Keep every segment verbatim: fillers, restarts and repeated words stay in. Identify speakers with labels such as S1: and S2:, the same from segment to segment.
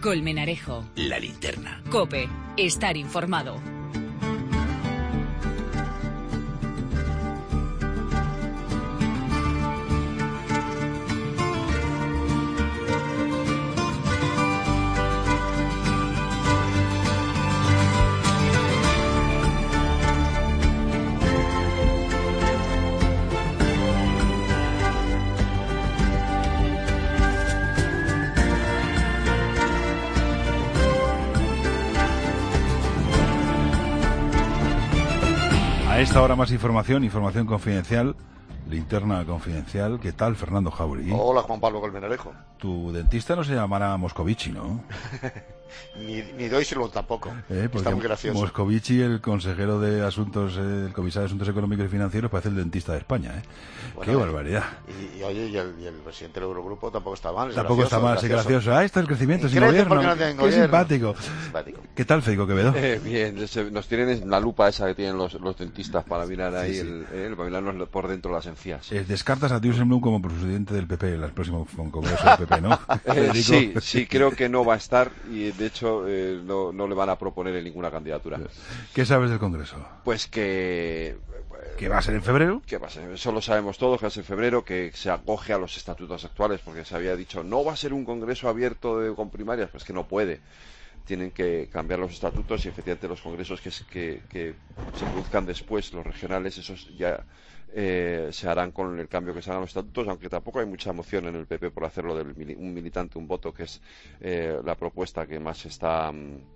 S1: Colmenarejo.
S2: La Linterna.
S1: COPE. Estar informado.
S3: A esta hora más información, información confidencial, linterna confidencial. ¿Qué tal, Fernando Jauregui?
S4: Hola, Juan Pablo Colmenarejo.
S3: Tu dentista no se llamará Moscovici, ¿no?
S4: ni, ni Deutschland tampoco.
S3: Eh,
S4: Está muy gracioso.
S3: Moscovici, el consejero de asuntos, eh, el comisario de Asuntos Económicos y Financieros, parece el dentista de España, ¿eh?
S4: Bueno,
S3: Qué barbaridad.
S4: Y, y oye, y el, y el presidente del Eurogrupo tampoco está mal. Es
S3: tampoco
S4: gracioso,
S3: está mal, es gracioso. gracioso. Ah, esto es el crecimiento sin gobierno.
S4: No
S3: Qué
S4: gobierno.
S3: simpático.
S4: simpático.
S3: ¿Qué tal, Federico Quevedo?
S5: Eh, bien, nos tienen la lupa esa que tienen los, los dentistas para mirar ahí, sí, sí. El, el, para mirarnos por dentro las encías.
S3: Eh, descartas a Dijsselbloem como presidente del P P en el próximo congreso del P P, ¿no?
S5: eh, sí, sí, creo que no va a estar y de hecho eh, no, no le van a proponer en ninguna candidatura.
S3: ¿Qué sabes del congreso?
S5: Pues que...
S3: ¿Que va a ser en febrero?
S5: ¿Qué va a ser? Eso lo sabemos todos, que va a ser en febrero, que se acoge a los estatutos actuales, porque se había dicho, no va a ser un congreso abierto de, con primarias, pues que no puede. Tienen que cambiar los estatutos y efectivamente los congresos que, que, que se produzcan después, los regionales, esos ya eh, se harán con el cambio que se hagan los estatutos, aunque tampoco hay mucha emoción en el P P por hacerlo del un militante, un voto, que es eh, la propuesta que más se está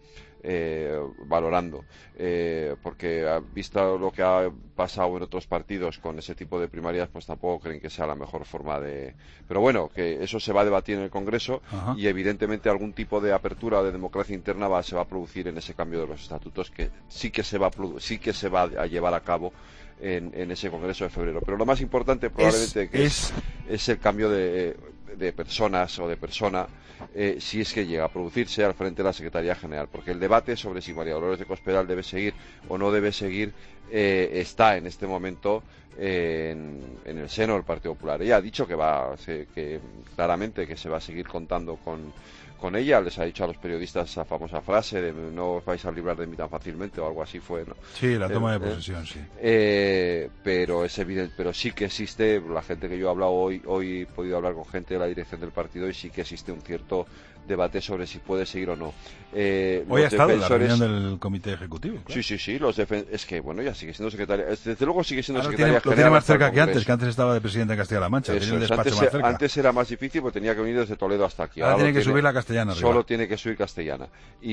S5: eh, valorando, eh, porque visto lo que ha pasado en otros partidos con ese tipo de primarias, pues tampoco creen que sea la mejor forma de... Pero bueno, que eso se va a debatir en el Congreso. Ajá. Y evidentemente algún tipo de apertura de democracia interna va, se va a producir en ese cambio de los estatutos, que sí que se va a, sí que se va a llevar a cabo en, en ese Congreso de febrero. Pero lo más importante probablemente
S3: es,
S5: que
S3: es...
S5: es, es el cambio de, de personas o de persona, eh, si es que llega a producirse al frente de la Secretaría General, porque el debate sobre si María Dolores de Cospedal debe seguir o no debe seguir eh, está en este momento eh, en, en el seno del Partido Popular. Ella ha dicho que va se, que claramente que se va a seguir contando con con ella, les ha dicho a los periodistas esa famosa frase de no os vais a librar de mí tan fácilmente o algo así fue, ¿no?
S3: Sí, la toma
S5: eh,
S3: de posesión,
S5: eh,
S3: sí.
S5: Eh, pero es evidente, pero sí que existe, la gente que yo he hablado hoy, hoy he podido hablar con gente de la dirección del partido y sí que existe un cierto debate sobre si puede seguir o no. Eh,
S3: hoy ha estado
S5: defensores...
S3: la reunión del comité ejecutivo. Claro.
S5: Sí, sí, sí, los defen... es que bueno, ya sigue siendo secretaria, desde luego sigue siendo
S3: Ahora
S5: secretaria
S3: tiene,
S5: general.
S3: Lo tiene más cerca que antes, que antes estaba de presidente de Castilla-La Mancha.
S5: Eso,
S3: el despacho
S5: antes,
S3: más cerca.
S5: antes era más difícil porque tenía que venir desde Toledo hasta aquí.
S3: Ahora, Ahora tiene que
S5: tiene,
S3: subir la castellana.
S5: Solo
S3: arriba.
S5: tiene que subir castellana.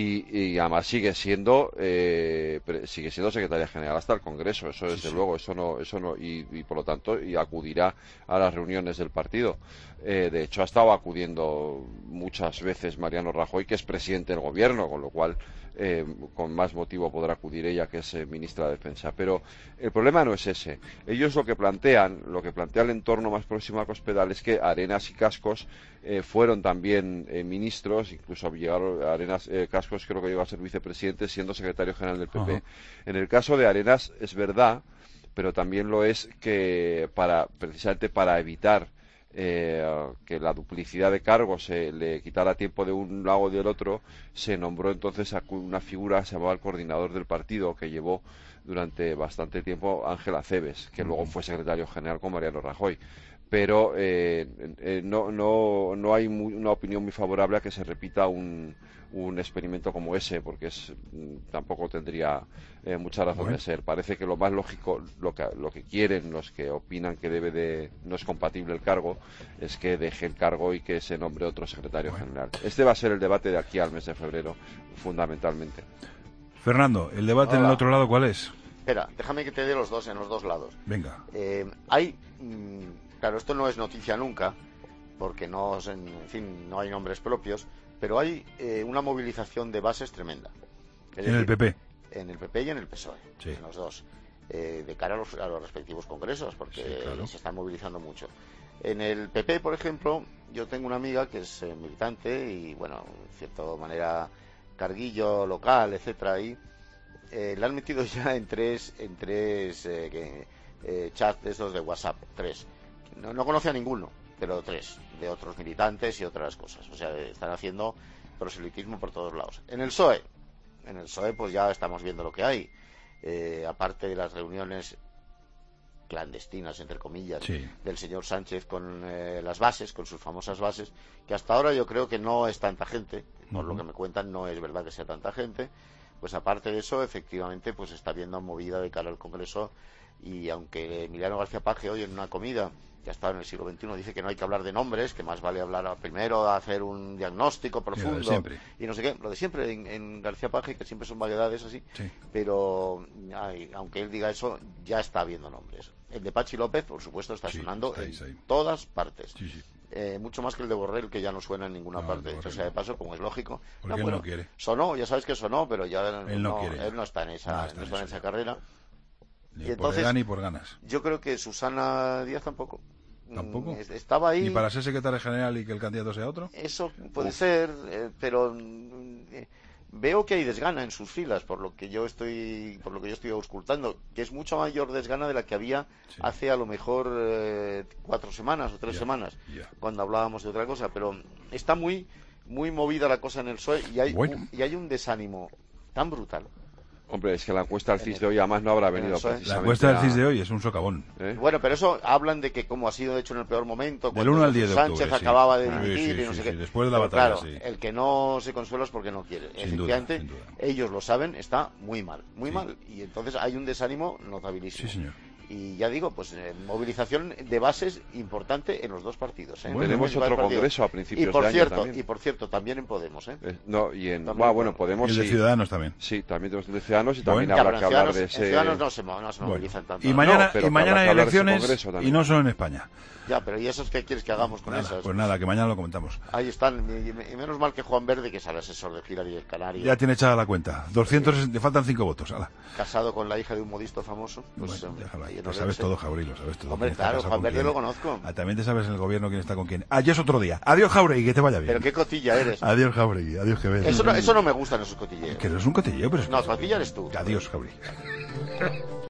S5: Y, y además sigue siendo eh, sigue siendo secretaria general hasta el Congreso. Eso desde sí, luego, sí. eso no, eso no y, y por lo tanto y acudirá a las reuniones del partido. Eh, de hecho ha estado acudiendo muchas veces Mariano Rajoy, que es presidente del gobierno, con lo cual eh, con más motivo podrá acudir ella, que es eh, ministra de Defensa. Pero el problema no es ese. Ellos lo que plantean, lo que plantea el entorno más próximo a Cospedal es que Arenas y Cascos eh, fueron también eh, ministros, incluso llegaron Arenas, eh, Cascos creo que llegó a ser vicepresidente siendo secretario general del P P. Uh-huh. En el caso de Arenas es verdad, pero también lo es que para precisamente para evitar Eh, que la duplicidad de cargos se le quitara tiempo de un lado o del otro, se nombró entonces a una figura, se llamaba el coordinador del partido, que llevó durante bastante tiempo Ángel Acebes, que luego fue secretario general con Mariano Rajoy. Pero eh, eh, no, no, no hay muy, una opinión muy favorable a que se repita un, un experimento como ese, porque es, tampoco tendría eh, mucha razón bueno. de ser. Parece que lo más lógico, lo que, lo que quieren los que opinan que debe de no es compatible el cargo, es que deje el cargo y que se nombre otro secretario bueno. general. Este va a ser el debate de aquí al mes de febrero, fundamentalmente.
S3: Fernando, ¿el debate Hola. en el otro lado cuál es?
S4: Espera, déjame que te dé los dos en los dos lados.
S3: Venga.
S4: Eh, hay... Mmm, Claro, esto no es noticia nunca, porque no, en fin, no hay nombres propios, pero hay eh, una movilización de bases tremenda.
S3: Es ¿En decir, el P P?
S4: En el P P y en el P S O E,
S3: sí.
S4: en los dos, eh, de cara a los, a los respectivos congresos, porque sí, claro. se están movilizando mucho. En el P P, por ejemplo, yo tengo una amiga que es eh, militante y, bueno, de cierta manera, carguillo local, etcétera, y eh, la han metido ya en tres, en tres eh, que, eh, chats de esos de WhatsApp, tres. No, no conoce a ninguno, pero tres, de otros militantes y otras cosas. O sea, están haciendo proselitismo por todos lados. En el P S O E, en el P S O E pues ya estamos viendo lo que hay. Eh, aparte de las reuniones clandestinas, entre comillas,
S3: sí.
S4: del señor Sánchez con eh, las bases, con sus famosas bases, que hasta ahora yo creo que no es tanta gente, por uh-huh. lo que me cuentan no es verdad que sea tanta gente. Pues aparte de eso, efectivamente, pues está habiendo movida de cara al Congreso, y aunque Emiliano García Paje hoy en una comida, que ha estado en el siglo veintiuno, dice que no hay que hablar de nombres, que más vale hablar primero, hacer un diagnóstico profundo, y no sé qué, lo de siempre en, en García Paje, que siempre son vaguedades así,
S3: sí.
S4: pero ay, aunque él diga eso, ya está habiendo nombres. El de Pachi López, por supuesto, está
S3: sí,
S4: sonando
S3: está ahí,
S4: en
S3: está ahí.
S4: todas partes.
S3: Sí, sí.
S4: Eh, mucho más que el de Borrell, que ya no suena en ninguna
S3: no,
S4: parte. O sea, de paso, como es lógico.
S3: Porque
S4: no,
S3: él
S4: bueno,
S3: no quiere.
S4: Sonó, ya sabes que sonó, pero ya
S3: él no, no quiere.
S4: Él no está en esa, no está, no está en, en esa carrera.
S3: Ni
S4: y
S3: por
S4: entonces,
S3: edad ni por ganas.
S4: Yo creo que Susana Díaz tampoco.
S3: ¿Tampoco?
S4: Estaba ahí.
S3: ¿Y para ser secretaria general y que el candidato sea otro?
S4: Eso puede Uf. ser, eh, pero eh, veo que hay desgana en sus filas, por lo que yo estoy, por lo que yo estoy auscultando, que es mucho mayor desgana de la que había sí. hace a lo mejor eh, cuatro semanas o tres
S3: yeah.
S4: semanas,
S3: yeah.
S4: cuando hablábamos de otra cosa. Pero está muy, muy movida la cosa en el P S O E y hay,
S3: bueno.
S4: un, y hay un desánimo tan brutal.
S5: Hombre, es que la encuesta del C I S de hoy además no habrá venido precisamente.
S3: La encuesta del C I S de hoy es un socavón.
S4: ¿Eh? Bueno, pero eso hablan de que como ha sido hecho en el peor momento,
S3: del uno al diez de
S4: Sánchez
S3: octubre,
S4: acababa
S3: sí.
S4: de dimitir
S3: sí, sí,
S4: y no
S3: sí,
S4: sé
S3: sí,
S4: qué.
S3: Después de la
S4: pero
S3: batalla,
S4: claro,
S3: sí.
S4: el que no se consuela es porque no quiere.
S3: Sin
S4: Efectivamente,
S3: duda, sin duda.
S4: Ellos lo saben, está muy mal, muy
S3: sí.
S4: mal. Y entonces hay un desánimo notabilísimo.
S3: Sí, señor.
S4: Y ya digo, pues eh, movilización de bases importante en los dos partidos. ¿eh?
S5: Bueno, tenemos otro congreso a principios
S4: y por
S5: de
S4: cierto,
S5: año también.
S4: Y por cierto, también en Podemos. ¿eh?
S5: Eh, no, y en
S4: también,
S5: ah, bueno, Podemos
S3: y el de
S5: sí.
S3: Ciudadanos también.
S5: Sí, también tenemos el de Ciudadanos y
S3: bueno.
S5: también habrá que hablar de ese...
S4: En Ciudadanos no se, no se movilizan
S3: bueno.
S4: tanto.
S3: Y mañana,
S5: no,
S3: y mañana hay elecciones y no solo en España.
S4: Ya, pero ¿y esos qué quieres que hagamos con
S3: nada,
S4: esas?
S3: Pues nada, que mañana lo comentamos.
S4: Ahí están, y, y menos mal que Juan Verde, que es el asesor de Girar y el Canario.
S3: Ya tiene echada la cuenta. doscientos, sí. Le faltan cinco votos. Ala.
S4: Casado con la hija de un modisto famoso. Pues,
S3: bueno, déjalo ahí.
S4: ahí
S3: Lo sabes todo, Jauregui, lo sabes todo.
S4: Hombre, claro, Juan Verde lo conozco.
S3: Ah, también te sabes en el gobierno quién está con quién. Ah, ya es otro día. Adiós, Jauregui, que te vaya bien.
S4: Pero qué cotilla eres.
S3: Adiós, Jauregui, adiós, que ves.
S4: Eso no, eso no me gustan esos cotilleos.
S3: Que no es un cotilleo, pero es...
S4: No, cotilla eres tú.
S3: Adiós, Jauregui.